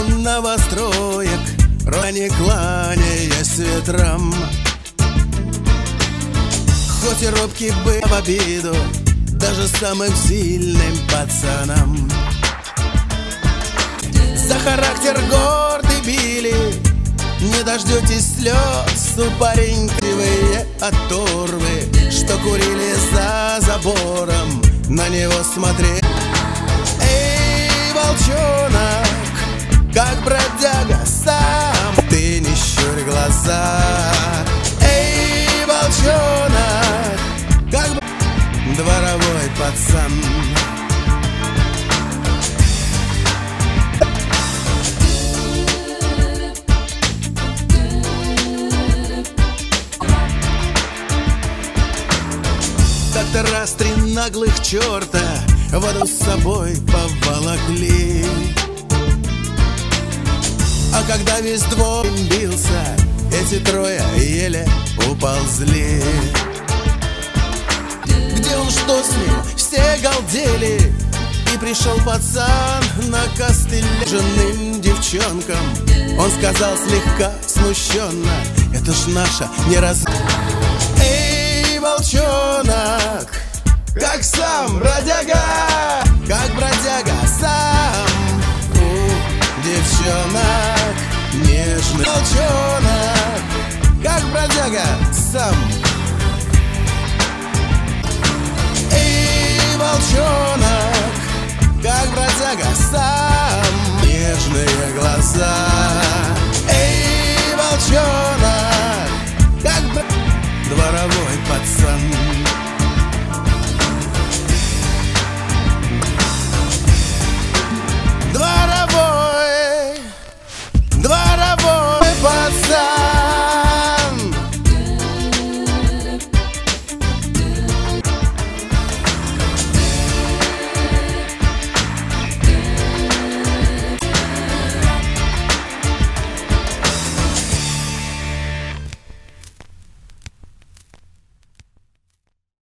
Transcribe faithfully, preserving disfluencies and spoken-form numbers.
новостроек, не кланяясь ветрам. Хоть и робкий был в обиду даже самым сильным пацанам. За характер гордый били, не дождетесь слез у пареньковые оторвы, что курили за забором, на него смотрели. Эй, волчонок, как бродяга сам, ты не щурь глаза. Эй, волчонок, как дворовой пацан. Как-то раз три наглых черта воду с собой поволокли. А когда весь двор бился, эти трое еле уползли. Где он, что с ним, все галдели. И пришел пацан на костыле женым девчонкам. Он сказал слегка смущенно: это ж наша не раз. Эй, волчонок, как сам бродяга, как бродяга сам. У девчонок нежный волчонок, как бродяга сам. Эй, волчонок, как бродяга сам. Нежные глаза.